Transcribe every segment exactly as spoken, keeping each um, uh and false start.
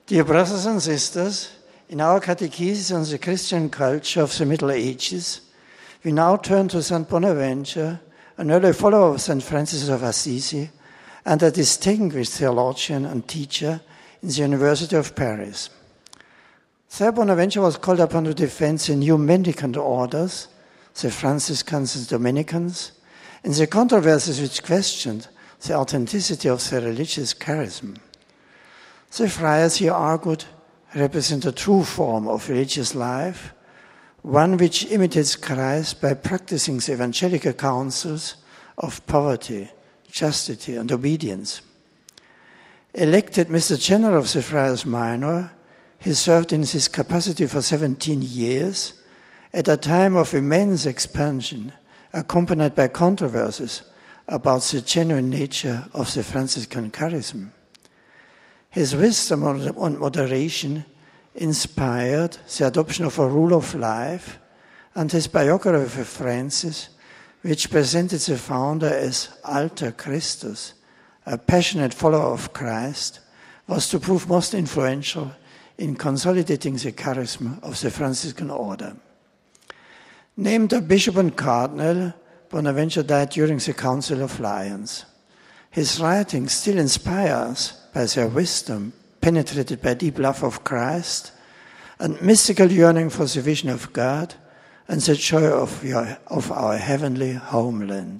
Dear brothers and sisters, in our catechesis on the Christian culture of the Middle Ages, we now turn to Saint Bonaventure, an early follower of Saint Francis of Assisi, and a distinguished theologian and teacher in the University of Paris. Saint Bonaventure was called upon to defend the new mendicant orders, the Franciscans and Dominicans, in the controversies which questioned the authenticity of the religious charism. The friars, he argued, represent a true form of religious life, one which imitates Christ by practicing the evangelical counsels of poverty, chastity, and obedience. Elected Mister General of the Friars Minor, he served in this capacity for seventeen years at a time of immense expansion, accompanied by controversies about the genuine nature of the Franciscan charism. His wisdom on moderation inspired the adoption of a rule of life, and his biography of Francis, which presented the founder as Alter Christus, a passionate follower of Christ, was to prove most influential in consolidating the charism of the Franciscan order. Named a bishop and cardinal, Bonaventure died during the Council of Lyons. His writings still inspire us by their wisdom, penetrated by deep love of Christ, and mystical yearning for the vision of God and the joy of, your, of our heavenly homeland.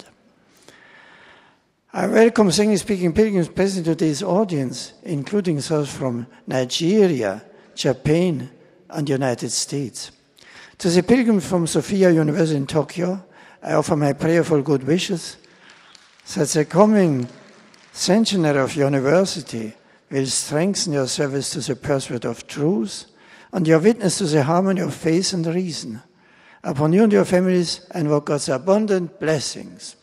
I welcome English-speaking pilgrims present in today's audience, including those from Nigeria, Japan, and the United States. To the pilgrims from Sophia University in Tokyo, I offer my prayerful good wishes that the coming centenary of university will strengthen your service to the pursuit of truth and your witness to the harmony of faith and reason. Upon you and your families, I invoke God's abundant blessings.